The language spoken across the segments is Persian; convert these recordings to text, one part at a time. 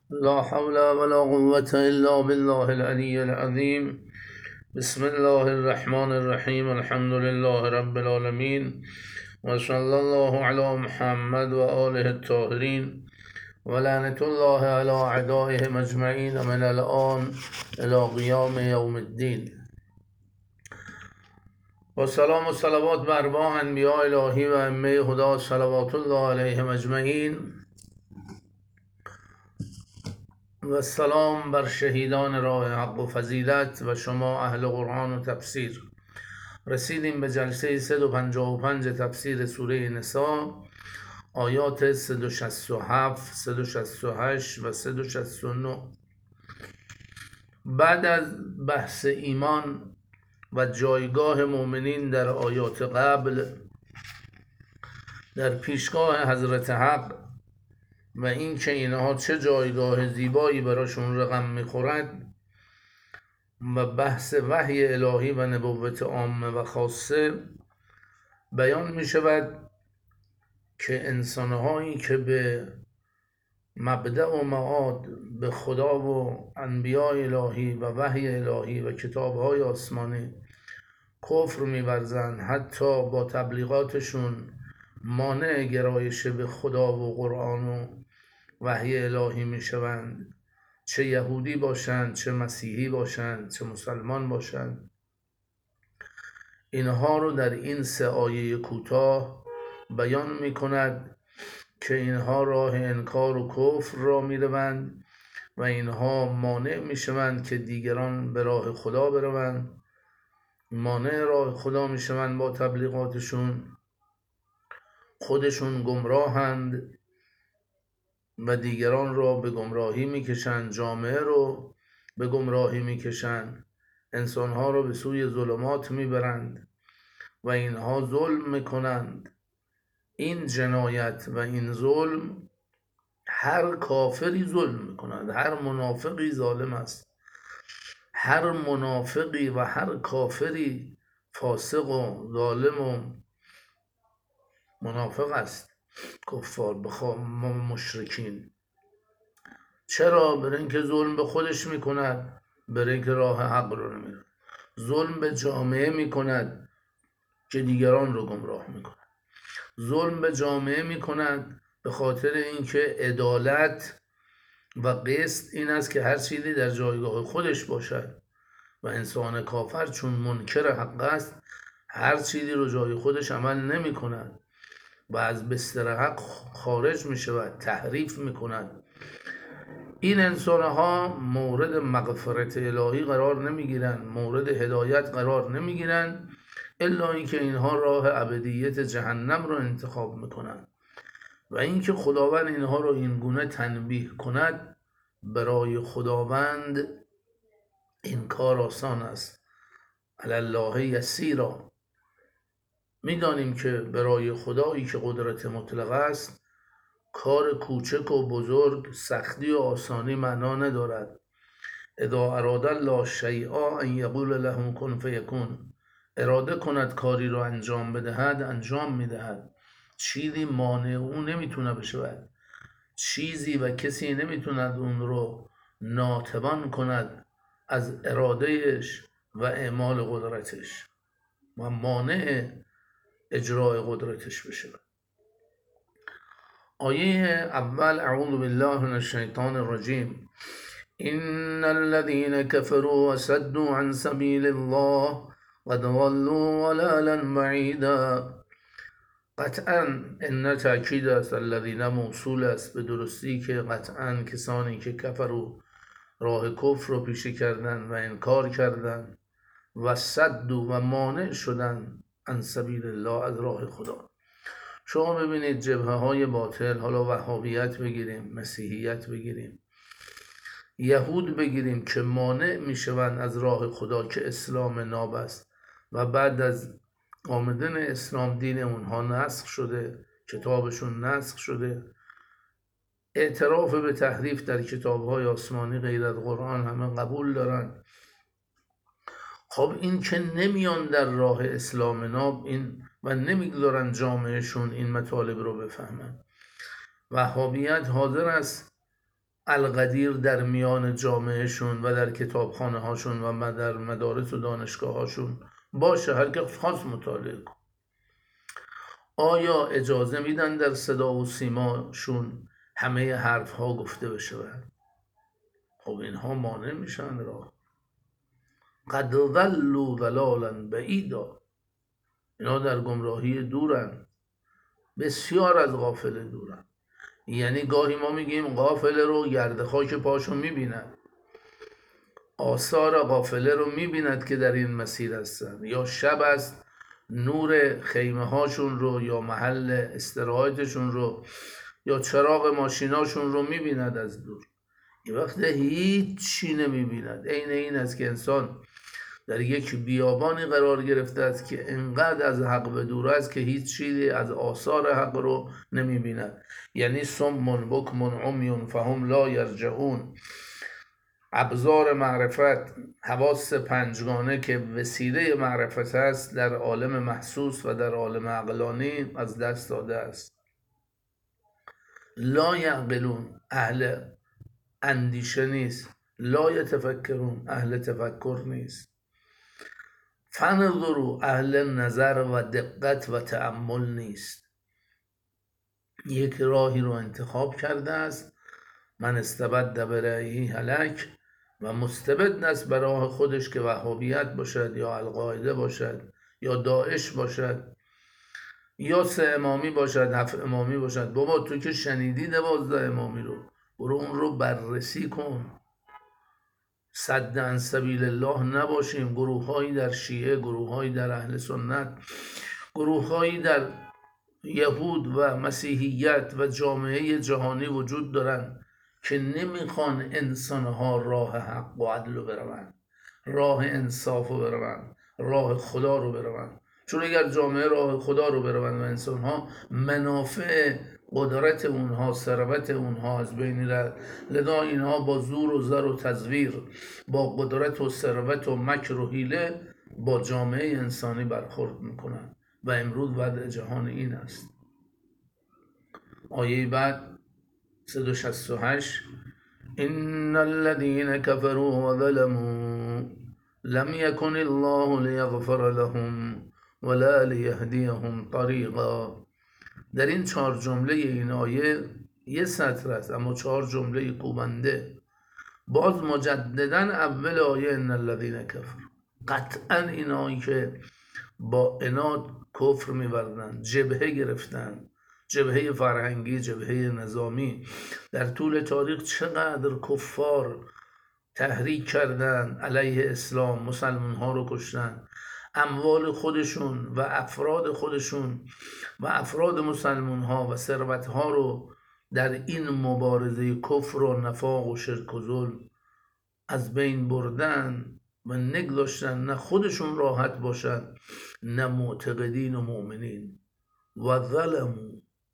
لا حول ولا قوة إلا بالله العلي العظيم. بسم الله الرحمن الرحيم. الحمد لله رب العالمين، وصلى الله على محمد وآله الطاهرين، ولعنة الله على أعدائهم أجمعين من الآن إلى قيام يوم الدين. و سلام و صلوات بر با انبیاء الهی و ائمه هدی صلوات الله علیهم اجمعین، و سلام بر شهیدان راه حق و فضیلت و شما اهل قرآن و تفسیر. رسیدیم به جلسه 155 تفسیر سوره نساء، آیات 167 168 و 169. بعد از بحث ایمان و جایگاه مؤمنین در آیات قبل در پیشگاه حضرت حق و این که اینها چه جایگاه زیبایی براشون رقم میخورد و بحث وحی الهی و نبوت عامه و خاصه، بیان میشود که انسانهایی که به مبدأ و معاد به خدا و انبیاء الهی و وحی الهی و کتابهای آسمانی کفر می‌ورزند، حتی با تبلیغاتشون مانع گرایش به خدا و قرآن و وحی الهی میشوند، چه یهودی باشند، چه مسیحی باشند، چه مسلمان باشند. اینها رو در این 3 آیه کوتاه بیان میکند که اینها راه انکار و کفر را میروند و اینها مانع میشوند که دیگران به راه خدا بروند، مانع راه خدا میشوند با تبلیغاتشون، خودشون گمراهند و دیگران را به گمراهی میکشند، جامعه رو به گمراهی میکشند، انسانها رو به سوی ظلمات میبرند و اینها ظلم میکنند. این جنایت و این ظلم هر کافری ظلم میکند، هر منافقی ظالم است، هر منافقی و هر کافری فاسق و ظالم و منافق است. کفار مشرکین. چرا؟ برای اینکه ظلم به خودش میکند، برای اینکه راه حق رو نمیره. ظلم به جامعه میکند که دیگران رو گمراه میکند. ظلم به جامعه میکند به خاطر اینکه عدالت و قسط این است که هر چیزی در جایگاه خودش باشد و انسان کافر چون منکر حق است هر چیزی رو جای خودش عمل نمی کند و از بستر حق خارج می شود، تحریف می کند. این انسان ها مورد مغفرت الهی قرار نمی گیرند، مورد هدایت قرار نمی گیرند، الا اینکه اینها راه ابدیت جهنم رو انتخاب می کنند و اینکه خداوند اینها رو این گونه تنبیه کند. برای خداوند این کار آسان است. علی الله یسیرا. میدانیم که برای خدایی که قدرت مطلق است کار کوچک و بزرگ، سختی و آسانی معنا ندارد. اذا اراد الله شیئا ان یقول له کن فیکون. اراده کند کاری رو انجام بدهد، انجام میدهد. چیزی مانع اون نمیتونه بشود، چیزی و کسی نمیتوند اون رو ناتوان کند از ارادهش و اعمال قدرتش و مانع اجرای قدرتش بشه. آیه اول: اعوذ بالله من الشیطان الرجیم. ان الذين كفروا وصدوا عن سبيل الله قد ضلوا ضلالا بعيدا. قطعا ان تأکید است، الذین موصول است به درستی که قطعا کسانی که کفروا راه کفر رو پیشه کردن و انکار کردن و صد و مانع شدن عن سبیل الله، از راه خدا. شما ببینید جبهه های باطل، حالا وهابیت بگیریم، مسیحیت بگیریم، یهود بگیریم، که مانع میشوند از راه خدا که اسلام ناب است و بعد از آمدن اسلام دین اونها نسخ شده، کتابشون نسخ شده، اعتراف به تحریف در کتابهای آسمانی غیر از قرآن همه قبول دارن. خب این که نمیان در راه اسلام ناب این و نمیگذارن جامعهشون این مطالب رو بفهمن. وهابیت حاضر است القدیر در میان جامعهشون و در کتابخانه هاشون و در مدارس و دانشگاه هاشون باشه، هر که خاص مطالعه کن. آیا اجازه میدن در صدا و سیماشون همه حرف ها گفته بشه؟ خب اینها مانع میشن راه. قد ضلوا ضلالا بعیدا، اینا در گمراهی دورن، بسیار از غافله دورن. یعنی گاهی ما میگیم غافله رو گرد خاک پاشو میبیند، آثار غافله رو میبیند که در این مسیر هستن، یا شب است نور خیمه هاشون رو یا محل استراحتشون رو یا چراغ ماشیناشون رو میبیند از دور. این وقت هیچی نمیبیند. عین این است که انسان در یک بیابانی قرار گرفته است که انقدر از حق به دور است که هیچ چیزی از آثار حق رو نمیبیند. یعنی صم بکم عمی فهم لا یرجعون. ابزار معرفت، حواس پنجگانه که وسیله معرفت است، در عالم محسوس و در عالم عقلانی از دست داده است. لا یعقلون، اهل اندیشه نیست. لا یتفکرون، اهل تفکر نیست. فنظروا، اهل نظر و دقت و تأمل نیست. یک راهی رو انتخاب کرده است، من استبد برأیی هلک، و مستبد است به راه خودش که وهابیت باشد یا القاعده باشد یا داعش باشد یا 3 امامی باشد 7 امامی باشد. بابا تو که شنیدی 12 امامی رو، برو اون رو بررسی کن. صد عن سبیل الله نباشیم. گروه‌هایی در شیعه، گروه‌هایی در اهل سنت، گروه‌هایی در یهود و مسیحیت و جامعه جهانی وجود دارند که نمیخوان انسانها راه حق و عدل رو بروند، راه انصاف رو بروند، راه خدا رو بروند. چون اگر جامعه راه خدا رو بروند و انسانها منافع قدرت اونها، ثروت اونها از بین رفت، لذا اینها با زور و زر و تزویر، با قدرت و ثروت و مکر و حیله با جامعه انسانی برخورد میکنند و امروز وضع جهان این است. آیه بعد 168: ان الذين كفروا وظلموا لم يكن الله ليغفر لهم ولا ليهديهم طریقا. در این 4 جمله این آیه یه سطر است، اما 4 جمله کوبنده. باز مجددا اول آیه ان الذين كفروا، قطعا اینایی که با عناد کفر می‌ورزند، جبهه گرفتن، جبهه فرهنگی، جبهه نظامی، در طول تاریخ چقدر کفار تحریک کردن علیه اسلام، مسلمان ها رو کشتن، اموال خودشون و افراد خودشون و افراد مسلمان ها و ثروت ها رو در این مبارزه کفر و نفاق و شرک و ظلم از بین بردن و نگذاشتن نه خودشون راحت باشن نه معتقدین و مؤمنین. و ظلموا،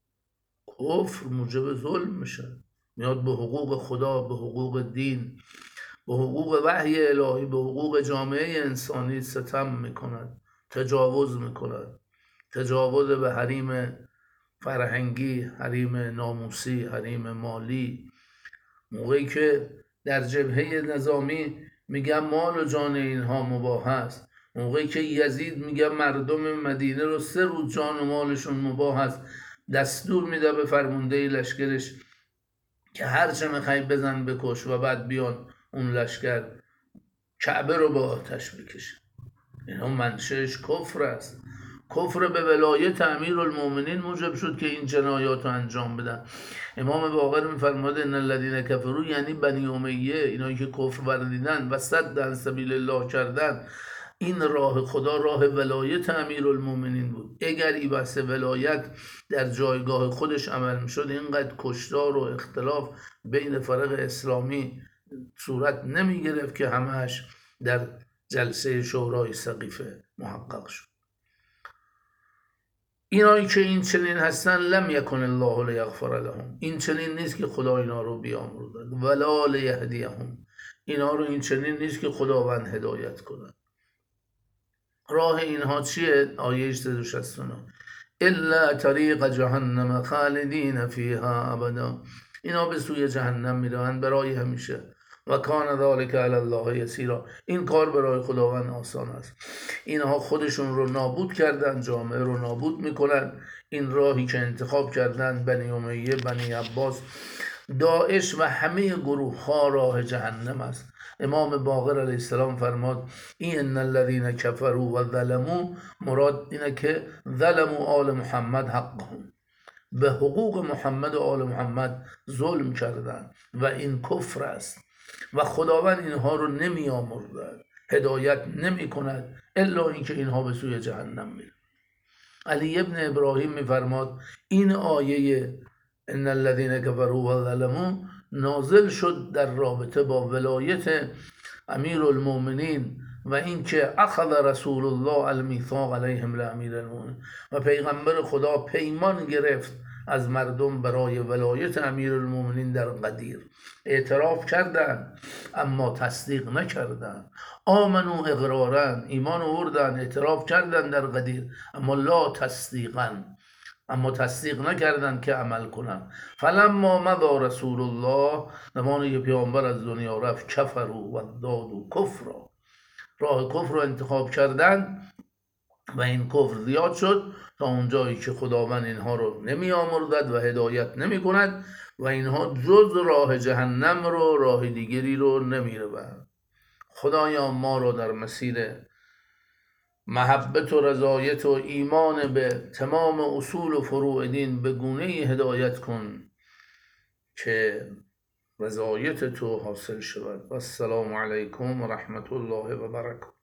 کفر موجب ظلم میشه، میاد به حقوق خدا، به حقوق دین، به حقوق وحی الهی، به حقوق جامعه انسانی ستم میکند، تجاوز میکند، تجاوز به حریم فرهنگی، حریم ناموسی، حریم مالی. موقعی که در جبهه نظامی میگن مال و جان اینها مباح است، موقعی که یزید میگه مردم مدینه رو 3 روز جان و مالشون مباح است، دستور میده به فرمانده لشکرش که هر چه میخوای بزن بکش و بعد بیان اون لشکر کعبه رو با آتش بکشه. اینا منشأش کفر است. کفر به ولایت امیرالمومنین موجب شد که این جنایات رو انجام بدن. امام باقر میفرماده ان الذین کفروا، یعنی بنی امیه، اینایی که کفر ورزیدن و صد عن سبیل الله کردن. این راه خدا راه ولایت امیرالمومنین بود. اگر این بحث ولایت در جایگاه خودش عمل میشد، اینقدر کشتار و اختلاف بین فرق اسلامی صورت نمی گرفت که همهش در جلسه شورای سقیفه محقق شد. اینایی که این چنین هستن لم یکن الله لیغفر لهم، این چنین نیست که خدا اینا رو بیامرزد، ولا لیهدیهم، اینا رو این چنین نیست که خداوند هدایت کند. راه اینها چیه؟ آیه 169: الا طریق جهنم خالدین فیها ابدا اینا به سوی جهنم میروند برای همیشه. و کان ذلک علی الله یسیرا، این کار برای خداوند آسان است. اینها خودشون رو نابود کردن، جامعه رو نابود میکنن. این راهی که انتخاب کردن بنی امیه، بنی عباس، داعش و همه گروه ها راه جهنم است. امام باقر علیه السلام فرماد این الذین کفروا و ظلموا، مراد اینه که ظلموا آل محمد حقهم، به حقوق محمد و آل محمد ظلم کردن و این کفر است و خداوند اینها رو نمی آمرزد، هدایت نمی کند الا اینکه اینها به سوی جهنم میرن. علی ابن ابراهیم میفرماد این آیه ان الذين كفروا و ظلموا نازل شد در رابطه با ولایت امیر المؤمنین و اینکه اخذ رسول الله المیثاق علیهم لامیر المؤمنین، و پیغمبر خدا پیمان گرفت از مردم برای ولایت امیر المؤمنین در قدیر. اعتراف کردند اما تصدیق نکردند. آمنو اقرارن، ایمان آوردن، اعتراف کردند در قدیر، اما لا تصدیقن، اما تصدیق نکردند که عمل کنند. فلما مضى رسول الله، زمانی که پیامبر از دنیا رفت، کفروا و ازدادوا کفرا، راه کفر رو انتخاب کردند و این کفر زیاد شد تا اونجایی که خداوند اینها رو نمی آمرزد و هدایت نمی کند و اینها جز راه جهنم رو، راه دیگری رو نمی روند. خدایا ما رو در مسیر محبت و رضایت و ایمان به تمام اصول و فروع دین به گونه‌ای هدایت کن که رضایت تو حاصل شود. و السلام علیکم و رحمت الله و برکاته.